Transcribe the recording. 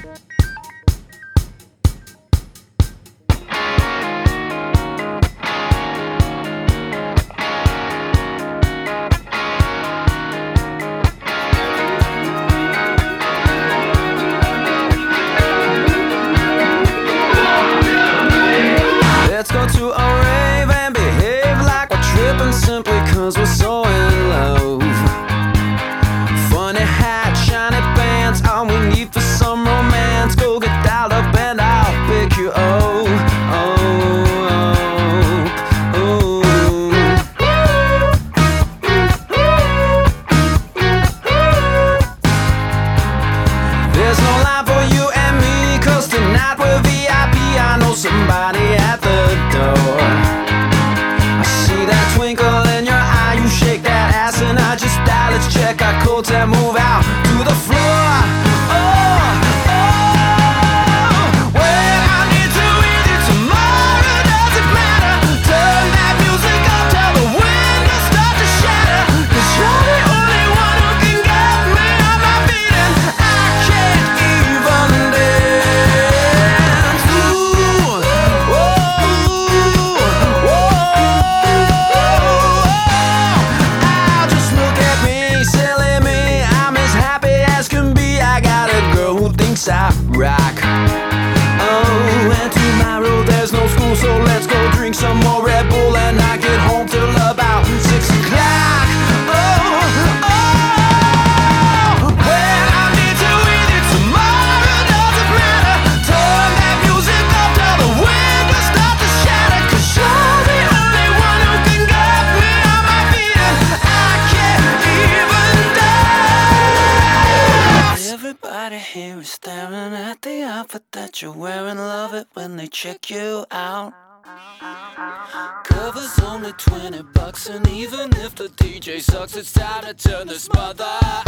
Let's go to a rave and behave like we're tripping simply cause we're so in love. Funny hat, shiny pants, all we need for some romance. Go get dialed up and I'll pick you up. There's no line for you and me, cause tonight we're VIP. I know somebody at the door. I see that twinkle in your eye, you shake that ass and I just die. Let's check our codes and move out to the floor. When I need to with you tomorrow, does it matter? Turn that music up till the windows start to shatter. Cause you're the only one who can get me on my feet and I can't even dance. Just look at me, silly me. I'm as happy as can be. I got a girl who thinks I rock. And tomorrow there's no school, so let's go drink some more Red Bull and not get home till about 6 o'clock. When I need to with you tomorrow, does it matter? Turn that music up till the windows start to shatter. Cause you're the only one who can get me on my feet and I can't even dance. Everybody here is staring at the outfit that you're wearing. Love it when they check you out. Cover's only $20, and even if the DJ sucks, it's time to turn this mother